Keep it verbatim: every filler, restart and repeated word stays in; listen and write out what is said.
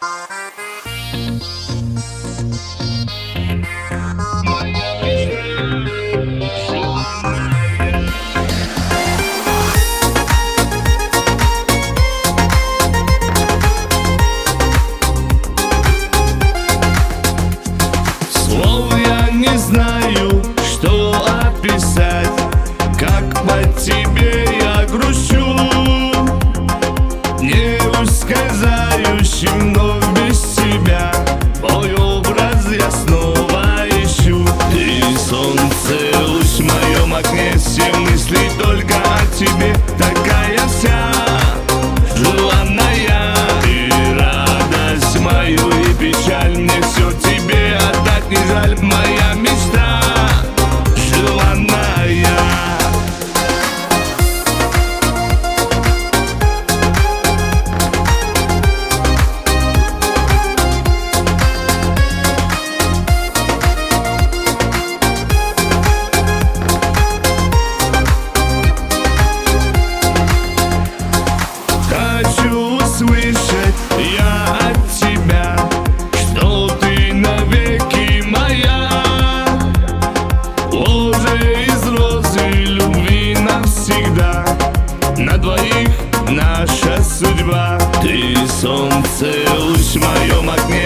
Слов я не знаю, что описать, как по тебе я грущу. Не ускользающий вновь без тебя, твой образ я снова ищу. Ты солнце, луч в моем окне, все мысли только о тебе. Такая вся желанная, ты радость мою и печаль, мне все тебе отдать не жаль. Моя мечта желанная. Хочу услышать я от тебя, что ты навеки моя. Ложе из розы любви навсегда, на двоих наша судьба. Ты солнце, луч в моем окне,